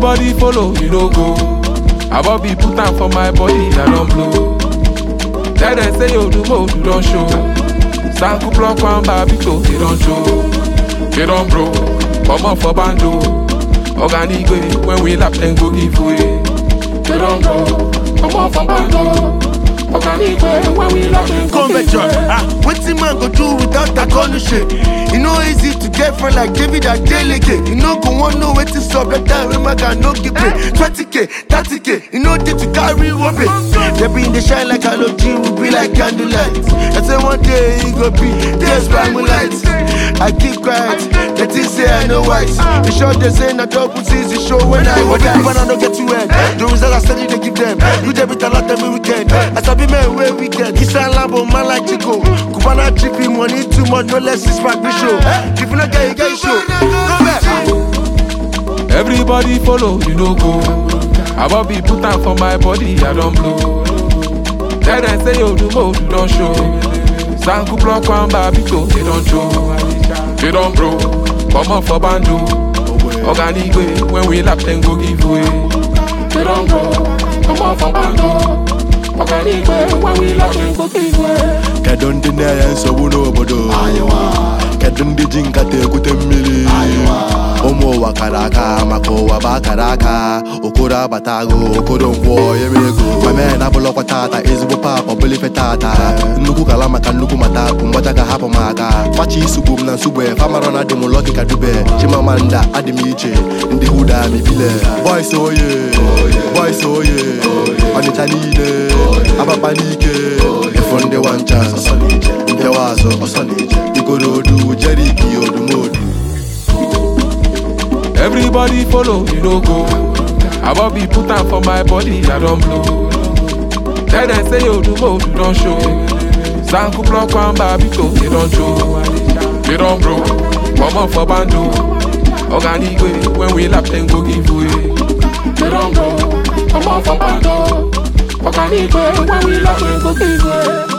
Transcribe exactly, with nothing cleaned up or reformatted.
Everybody follow, you no go. I won't be put out for my body, I don't blow. Tell them say you do more, you don't show. Sanku block one babito, they don't show. They don't bro, come on for bando. Organic way, when we lap and go give way. They don't bro, come on for bando. Organic way, when we lap and go give way. Ah, what's the man go do without that corner shit? You know easy to get friend like David and delegate. You know go one know where to stop that time when my guy no get paid. twenty K, thirty K, you know they to carry one pay. They be in the shine like halogen, we be like candlelight. I say one day it go be, there's bright lights. I keep quiet, they think say I know wise. The show they say na double season show when I was die. When I don't get to end, the results I steady they give them. You debit a lot every weekend. I sabi man where weekend. He say Lambo man like Chico. Cubana tripping money too much, no less is my show. If you not get it, get show. Go back. Everybody follow, you no go. I won't be put out for my body, I don't blow. Tell them say you do more, you don't show. Sanku block one babito, they don't show. They don't bro, come on for bando. Organic way, when we lap and go give way. They don't bro, come on for bando. Organic way, when we lap and go give way. Kadon dinaya so no bodo. Kadon di jinka te kutemili. Omo wakaraka, mako wabakaraka. Okura batago, okoro mpo yemego. Mame na bolo kwa tata, ezubo papa, boli fetata. Nuku kalama kanuku matapu, mwata ka hapo maka. Fachi subum na subwe, famarona demo loki kadube. Chimamanda, adimiche, ndi huda mi bile. Boys oh yeah, boys oh yeah. Anitanide, abapanike. Efonde one chance, ndewazo, osanije. Ikorodu, jeriki, odumodu. Everybody follow, you no go. I won't be put out for my body, I don't blow. Tell them say you do more, you don't show. Sanku block one babito, they don't show. They don't bro, come on for bando. Organic way, when we lap and go give way. They don't bro, come on for bando. Organic way, when we lap and go give way.